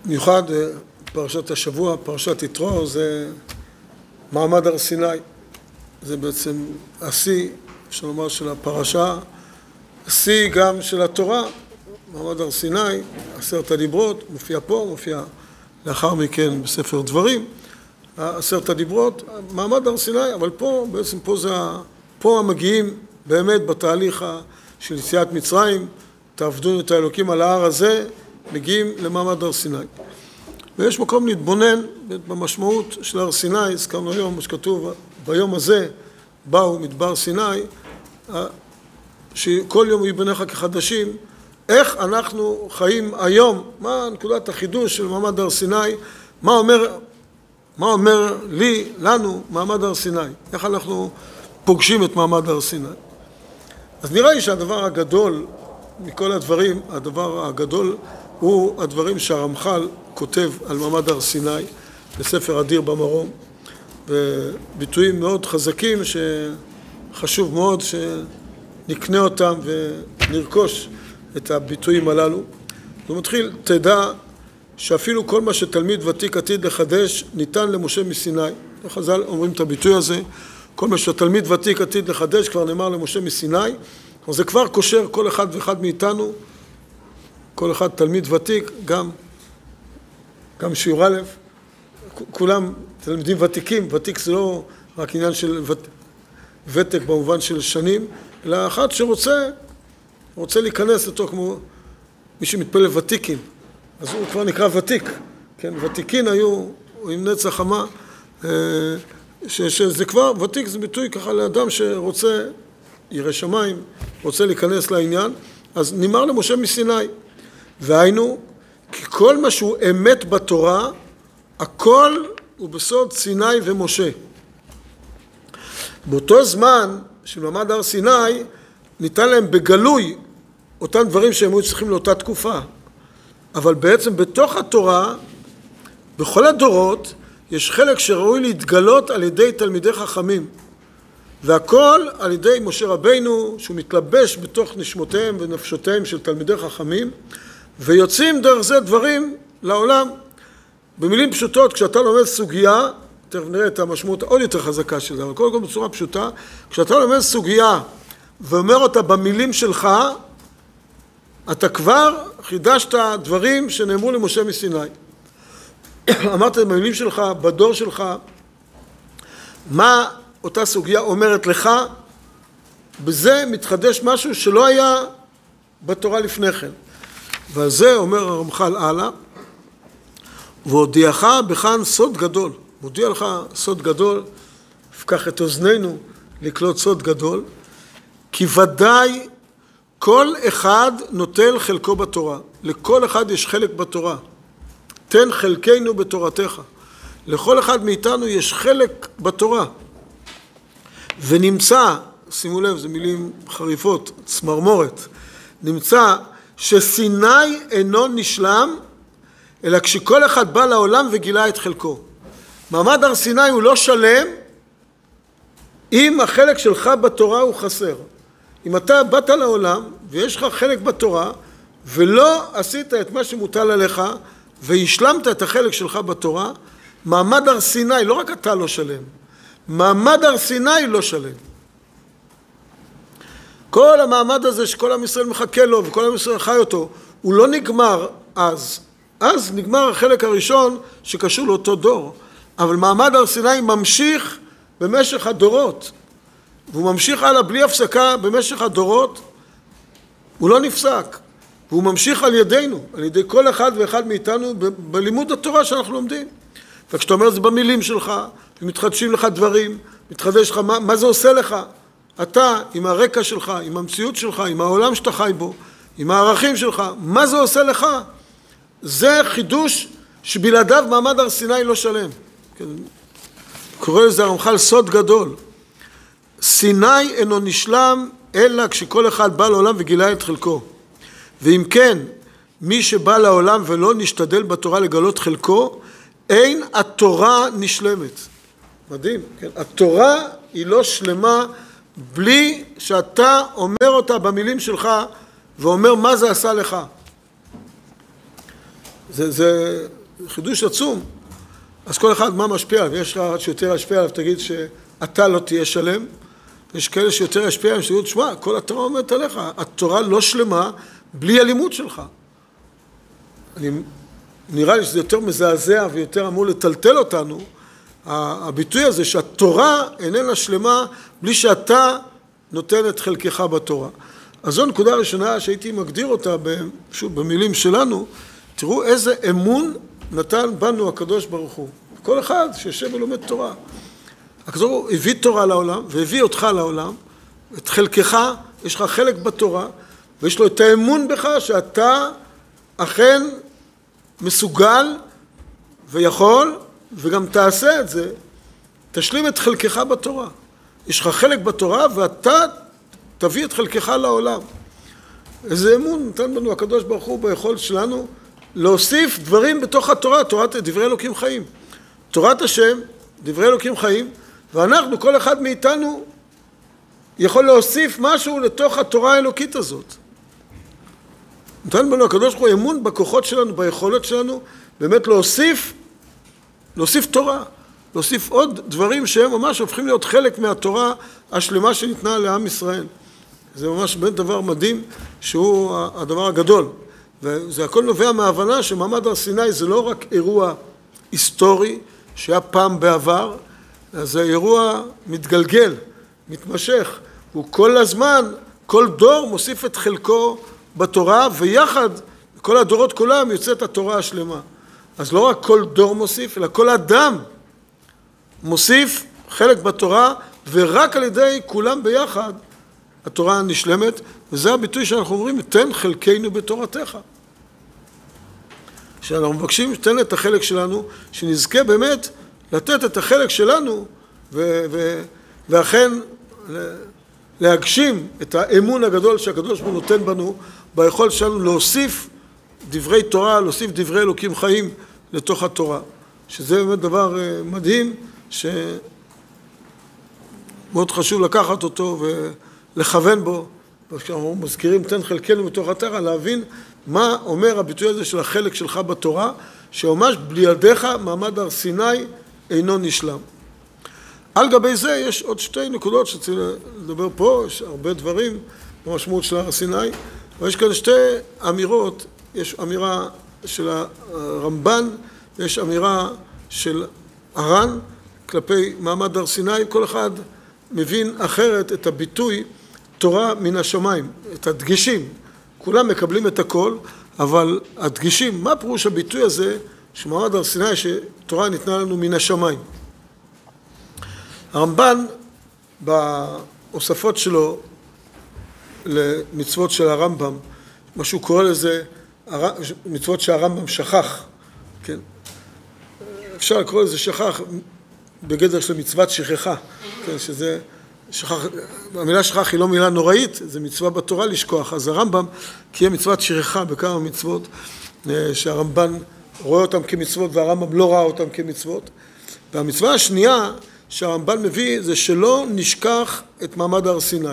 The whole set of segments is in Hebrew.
במיוחד פרשת השבוע, פרשת יתרו, זה מעמד הר סיני. זה בעצם השיא, אפשר לומר, של הפרשה, השיא גם של התורה, מעמד הר סיני, 10 הדיברות, מופיע פה, מופיע לאחר מכן בספר דברים, 10 הדיברות, מעמד הר סיני, אבל פה, בעצם פה המגיעים באמת בתהליך של יציאת מצרים, תעבדו את האלוקים על ההר הזה, מגיעים למעמד הר סיני. ויש מקום להתבונן במשמעות של הר סיני, הזכרנו היום, מה שכתוב, ביום הזה באו מדבר סיני, שכל יום יבניך כחדשים, איך אנחנו חיים היום, מה נקודת החידוש של מעמד הר סיני, מה אומר לנו מעמד הר סיני, איך אנחנו פוגשים את מעמד הר סיני. אז נראה לי שהדבר הגדול מכל הדברים, הדבר הגדול הוא הדברים שהרמח"ל כותב על מעמד הר סיני בספר אדיר במרום, וביטויים מאוד חזקים שחשוב מאוד שנקנה אותם ונרכוש את הביטויים הללו. הוא מתחיל, תדע שאפילו כל מה שתלמיד ותיק עתיד לחדש ניתן למשה מסיני. חז"ל אומרים את הביטוי הזה, כל מה שתלמיד ותיק עתיד לחדש כבר נאמר למשה מסיני, אז זה כבר קושר כל אחד ואחד מאיתנו, כל אחד תלמיד ותיק, גם שיעור א', כולם תלמידים ותיקים, ותיק זה לא רק עניין של ותק במובן של שנים, אלא אחד שרוצה להיכנס לתוך כמו מי שמתפלל ותיקים, אז הוא כבר נקרא ותיק, כן, ותיקין היו עם נצח חמה, שזה כבר, ותיק זה ביטוי ככה לאדם שרוצה, ירא שמיים, רוצה להיכנס לעניין, אז נאמר למשה מסיני, והיינו, כי כל מה שהוא אמת בתורה, הכל הוא בסוד סיני ומשה. באותו זמן של מעמד הר סיני, ניתן להם בגלוי אותם דברים שהם היו צריכים לאותה תקופה. אבל בעצם בתוך התורה, בכל הדורות, יש חלק שראוי להתגלות על ידי תלמידי חכמים. והכל על ידי משה רבינו, שהוא מתלבש בתוך נשמותיהם ונפשותיהם של תלמידי חכמים, ויוצאים דרך זה דברים לעולם. במילים פשוטות, כשאתה לומד סוגיה, תכף נראה את המשמעות עוד יותר חזקה של זה, אבל קודם כל בצורה פשוטה, כשאתה לומד סוגיה ואומר אותה במילים שלך, אתה כבר חידשת דברים שנאמרו למשה מסיני. אמרת במילים שלך, בדור שלך, מה אותה סוגיה אומרת לך, בזה מתחדש משהו שלא היה בתורה לפני כן. ועל זה אומר הרמח"ל הלאה, והודיעך בכאן סוד גדול, מודיע לך סוד גדול, הפקח את אוזנינו לקלוט סוד גדול, כי ודאי כל אחד נוטל חלקו בתורה, לכל אחד יש חלק בתורה, תן חלקנו בתורתך, לכל אחד מאיתנו יש חלק בתורה, ונמצא, שימו לב, זה מילים חריפות, צמרמורת, נמצא שסיני אינו נשלם, אלא כשכל אחד בא לעולם וגילה את חלקו. מעמד הר סיני הוא לא שלם, אם החלק שלך בתורה הוא חסר. אם אתה באת לעולם ויש לך חלק בתורה, ולא עשית את מה שמוטל עליך, והשלמת את החלק שלך בתורה, מעמד הר סיני, לא רק אתה לא שלם, מעמד הר סיני לא שלם. כל המעמד הזה שכל עם ישראל מחכה לו וכל עם ישראל חי אותו, הוא לא נגמר אז. אז נגמר החלק הראשון שקשור לאותו דור. אבל מעמד הר סיני ממשיך במשך הדורות. והוא ממשיך הלאה בלי הפסקה במשך הדורות. הוא לא נפסק. והוא ממשיך על ידינו, על ידי כל אחד ואחד מאיתנו בלימוד התורה שאנחנו לומדים. וכשאתה אומר זה במילים שלך, ומתחדשים לך דברים, מתחדש לך, מה זה עושה לך? אתה, עם הרקע שלך, עם המציאות שלך, עם העולם שאתה חי בו, עם הערכים שלך, מה זה עושה לך? זה חידוש שבלעדיו מעמד הר סיני לא שלם. קורא לזה הרמח"ל סוד גדול. סיני אינו נשלם, אלא כשכל אחד בא לעולם וגילה את חלקו. ואם כן, מי שבא לעולם ולא נשתדל בתורה לגלות חלקו, אין התורה נשלמת. מדהים, כן? התורה היא לא שלמה בלי שאתה אומר אותה במילים שלך ואומר מה זה עשה לך. זה חידוש עצום. אז כל אחד מה משפיע עליו? יש לך שיותר ישפיע עליו, תגיד שאתה לא תהיה שלם. יש כאלה שיותר ישפיע עליו, שתגיד, שמע, כל התורה אומרת עליך, התורה לא שלמה בלי הלימוד שלך. נראה לי שזה יותר מזעזע ויותר אמור לטלטל אותנו, הביטוי הזה שהתורה איננה שלמה בלי שאתה נותן את חלקך בתורה. אז זו נקודה ראשונה שהייתי מגדיר אותה, שוב, במילים שלנו, תראו איזה אמון נתן בנו הקדוש ברוך הוא. כל אחד שיושב ולומד תורה. הקדוש ברוך הוא הביא תורה לעולם והביא אותך לעולם, את חלקך, יש לך חלק בתורה, ויש לו את האמון בך שאתה אכן מסוגל ויכול, וגם תעשה את זה, תשלים את חלקך בתורה. יש לך חלק בתורה ואתה תביא את חלקך לעולם. איזה אמון נתן בנו הקדוש ברוך הוא ביכולת שלנו להוסיף דברים בתוך התורה, תורת דברי אלוקים חיים. תורת השם, דברי אלוקים חיים, ואנחנו, כל אחד מאיתנו, יכול להוסיף משהו לתוך התורה האלוקית הזאת. נתן בנו הקדוש ברוך הוא אמון בכוחות שלנו, ביכולת שלנו, באמת להוסיף תורה, להוסיף עוד דברים שהם ממש הופכים להיות חלק מהתורה השלמה שניתנה לעם ישראל. זה ממש באמת דבר מדהים שהוא הדבר הגדול. וזה הכל נובע מההבנה שמעמד הר סיני זה לא רק אירוע היסטורי שהיה פעם בעבר, זה אירוע מתגלגל, מתמשך. הוא כל הזמן, כל דור מוסיף את חלקו בתורה, ויחד, כל הדורות כולם יוצאת התורה השלמה. אז לא רק כל דור מוסיף, אלא כל אדם מוסיף חלק בתורה, ורק על ידי כולם ביחד התורה נשלמת, וזה הביטוי שאנחנו אומרים, תן חלקנו בתורתך. שאנחנו מבקשים, תן את החלק שלנו, שנזכה באמת לתת את החלק שלנו, ואכן להגשים את האמון הגדול שהקדוש ברוך הוא נותן בנו, ביכולת שלנו להוסיף דברי תורה, להוסיף דברי אלוקים חיים לתוך התורה. שזה באמת דבר מדהים, שמאוד חשוב לקחת אותו ולכוון בו, וכשאנחנו מזכירים תן חלקנו בתוך התורה, להבין מה אומר הביטוי הזה של החלק שלך בתורה, שממש בלעדיך מעמד הר סיני אינו נשלם. על גבי זה יש עוד שתי נקודות שצריך לדבר פה, יש הרבה דברים במשמעות של הר סיני, ויש כאן שתי אמירות, יש אמירה של הרמב"ן, ויש אמירה של הר"ן, כלפי מעמד הר סיני, כל אחד מבין אחרת את הביטוי תורה מן השמיים, את הדגשים. כולם מקבלים את הכל, אבל הדגשים, מה פירוש הביטוי הזה שמעמד הר סיני שתורה ניתנה לנו מן השמיים? הרמב"ן בהוספות שלו למצוות של הרמב"ם, מה שהוא קורא לזה מצוות שהרמב"ם שכח, כן? אפשר לקרוא לזה שכח בגדר של מצוות שכחה, כן? שזה שכח, המילה שכח היא לא מילה נוראית, זה מצווה בתורה לשכוח, אז הרמב"ם קיים מצוות שכחה בכמה מצוות, שהרמב"ן רואה אותם כמצוות והרמב"ם לא ראה אותם כמצוות, והמצווה השנייה שהרמב"ן מביא זה שלא נשכח את מעמד הר סיני.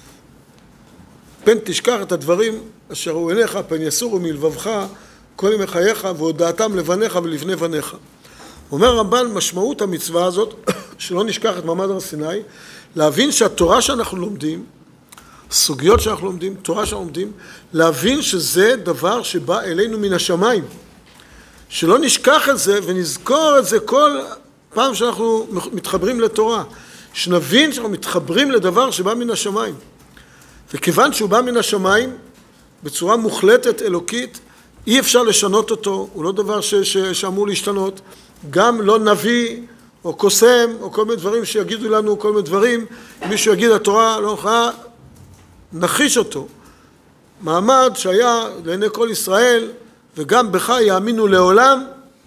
פן תשכח את הדברים אשר ראו עיניך, פן יסורו מלבבך כל ימי חייך והודעתם לבניך ולבני בניך. אומר הרמב"ן, משמעות המצווה הזאת, שלא נשכח את מעמד הר סיני, להבין שהתורה שאנחנו לומדים, סוגיות שאנחנו לומדים, תורה שאנחנו לומדים, להבין שזה דבר שבא אלינו מן השמיים. שלא נשכח את זה ונזכור את זה כל פעם שאנחנו מתחברים לתורה. שנבין שאנחנו מתחברים לדבר שבא מן השמיים. וכיוון שהוא בא מן השמיים, בצורה מוחלטת אלוקית, אי אפשר לשנות אותו, הוא לא דבר שאמור להשתנות, גם לא נביא או קוסם או כל מיני דברים שיגידו לנו כל מיני דברים, אם מישהו יגיד התורה לא יכולה, נחיש אותו. מעמד שהיה לעיני כל ישראל וגם בך יאמינו לעולם,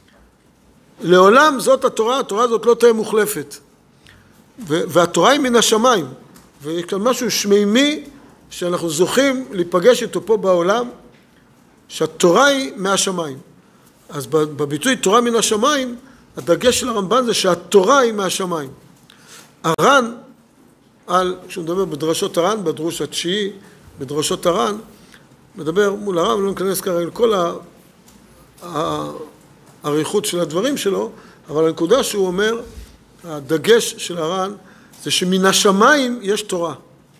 לעולם זאת התורה, התורה הזאת לא תהיה מוחלפת. והתורה היא מן השמיים, ויש כאן משהו שמימי שאנחנו זוכים להיפגש איתו פה בעולם, שהתורה היא מהשמיים. אז בביטוי תורה מן השמיים, הדגש של הרמב"ן זה שהתורה היא מהשמיים. הר"ן, כשהוא מדבר בדרשות הר"ן, בדרוש התשיעי, בדרשות הר"ן, מדבר מול הר"ן, לא נכנס כרגע לכל האריכות של הדברים שלו, אבל הנקודה שהוא אומר, הדגש של הר"ן, זה שמן השמיים יש תורה.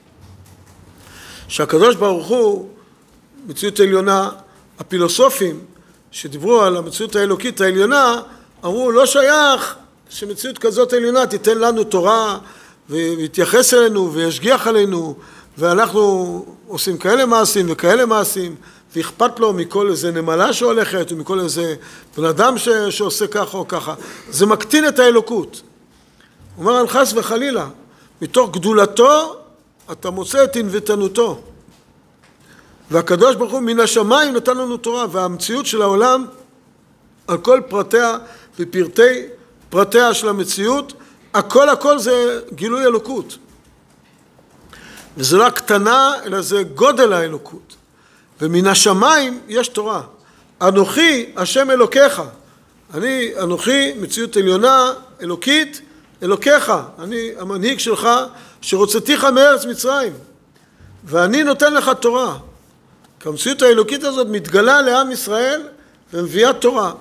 שהקדוש ברוך הוא, מציאות עליונה, הפילוסופים שדיברו על המציאות האלוקית העליונה, אמרו, לא שייך שמציאות כזאת עליונה תיתן לנו תורה, ויתייחס אלינו וישגיח עלינו, ואנחנו עושים כאלה מעשים וכאלה מעשים, ואכפת לו מכל איזה נמלה שהולכת, ומכל איזה בן אדם שעושה ככה או ככה. זה מקטין את האלוקות. הוא אומר על חס וחלילה, מתוך גדולתו אתה מוצא את ענוותנותו. והקדוש ברוך הוא מן השמיים נתן לנו תורה, והמציאות של העולם על כל פרטיה ופרטי פרטיה של המציאות, הכל זה גילוי אלוקות. וזה לא הקטנה, אלא זה גודל האלוקות. ומן השמיים יש תורה. אנוכי השם אלוקיך. אנוכי מציאות עליונה, אלוקית, אלוקיך. אני המנהיג שלך שרוצתיך מארץ מצרים. ואני נותן לך תורה. כי המציאות האלוקית הזאת מתגלה לעם ישראל ומביאה תורה.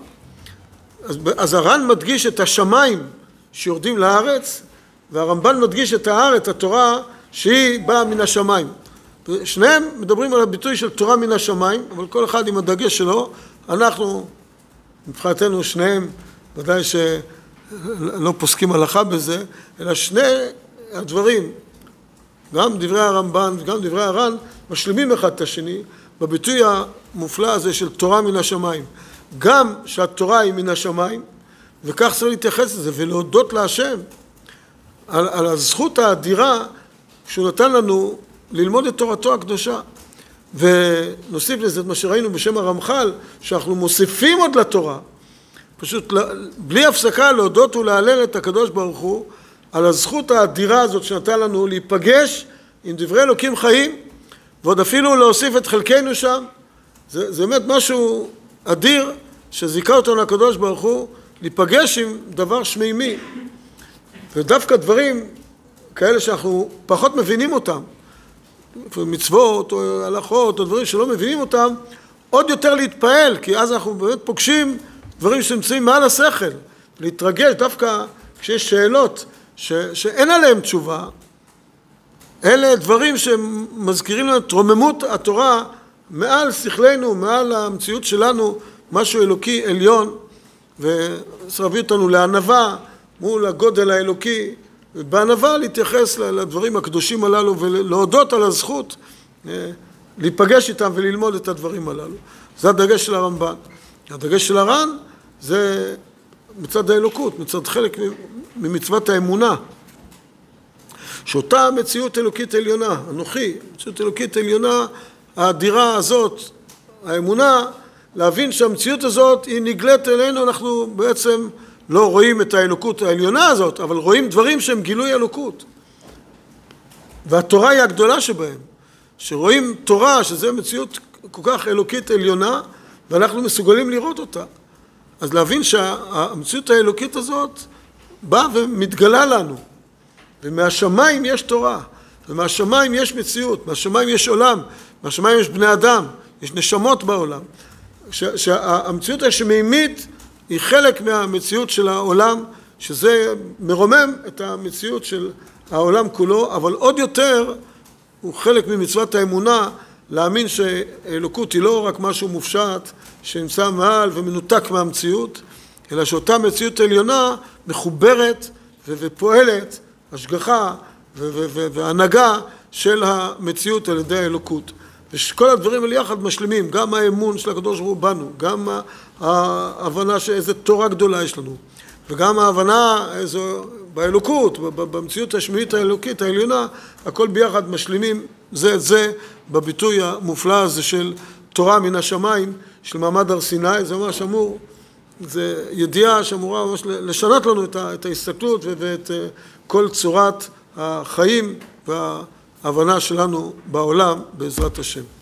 אז הר"ן מדגיש את השמיים שיורדים לארץ, והרמב"ן מדגיש את הארץ, התורה שהיא באה מן השמיים. שניהם מדברים על הביטוי של תורה מן השמיים, אבל כל אחד עם הדגש שלו. אנחנו, מבחינתנו שניהם, ודאי שלא פוסקים הלכה בזה, אלא שני הדברים, גם דברי הרמב"ן וגם דברי הר"ן, משלימים אחד את השני, בביטוי המופלא הזה של תורה מן השמיים. גם שהתורה היא מן השמיים, וכך צריך להתייחס לזה, ולהודות להשם על הזכות האדירה שהוא נתן לנו ללמוד את תורתו הקדושה. ונוסיף לזה את מה שראינו בשם הרמח"ל, שאנחנו מוסיפים עוד לתורה, פשוט בלי הפסקה להודות ולהלל את הקדוש ברוך הוא, על הזכות האדירה הזאת שנתן לנו להיפגש עם דברי אלוקים חיים, ועוד אפילו להוסיף את חלקנו שם. זה באמת משהו אדיר שזיכה אותנו הקדוש ברוך הוא להיפגש עם דבר שמימי. ודווקא דברים כאלה שאנחנו פחות מבינים אותם, מצוות או הלכות או דברים שלא מבינים אותם, עוד יותר להתפעל, כי אז אנחנו באמת פוגשים דברים שנמצאים מעל השכל. להתרגש דווקא כשיש שאלות שאין עליהם תשובה, אלה דברים שמזכירים לנו את רוממות התורה מעל שכלנו, מעל המציאות שלנו, משהו אלוקי עליון, וצריך להביא אותנו לענווה מול הגודל האלוקי, ובענווה להתייחס לדברים הקדושים הללו ולהודות על הזכות להיפגש איתם וללמוד את הדברים הללו. זה הדגש של הרמב"ן. הדגש של הר"ן זה מצד האלוקות, מצד חלק ממצוות האמונה, שאותה מציאות אלוקית עליונה, אנוכי, מציאות אלוקית עליונה, האדירה הזאת, האמונה, להבין שהמציאות הזאת היא נגלית אלינו, אנחנו בעצם לא רואים את האלוקות העליונה הזאת, אבל רואים דברים שהם גילוי אלוקות. והתורה היא הגדולה שבהם, שרואים תורה, שזה מציאות כל כך אלוקית עליונה, ואנחנו מסוגלים לראות אותה. אז להבין שהמציאות האלוקית הזאת באה ומתגלה לנו, ומהשמיים יש תורה, ומהשמיים יש מציאות, מהשמיים יש עולם, מהשמיים יש בני אדם, יש נשמות בעולם. שהמציאות השמימית היא חלק מהמציאות של העולם, שזה מרומם את המציאות של העולם כולו, אבל עוד יותר הוא חלק ממצוות האמונה, להאמין שאלוקות היא לא רק משהו מופשט שנמצא מעל ומנותק מהמציאות, אלא שאותה מציאות עליונה מחוברת ופועלת השגחה והנהגה של המציאות על ידי האלוקות. וכל הדברים האלה יחד משלימים, גם האמון של הקדוש ברוך הוא בנו, גם ההבנה שאיזו תורה גדולה יש לנו, וגם ההבנה באלוקות, במציאות השמימית האלוקית העליונה, הכל ביחד משלימים זה את זה בביטוי המופלא הזה של תורה מן השמיים, של מעמד הר סיני. זה ממש אמור, זה ידיעה שאמורה ממש לשנות לנו את ההסתכלות ואת כל צורת החיים וההבנה שלנו בעולם בעזרת השם.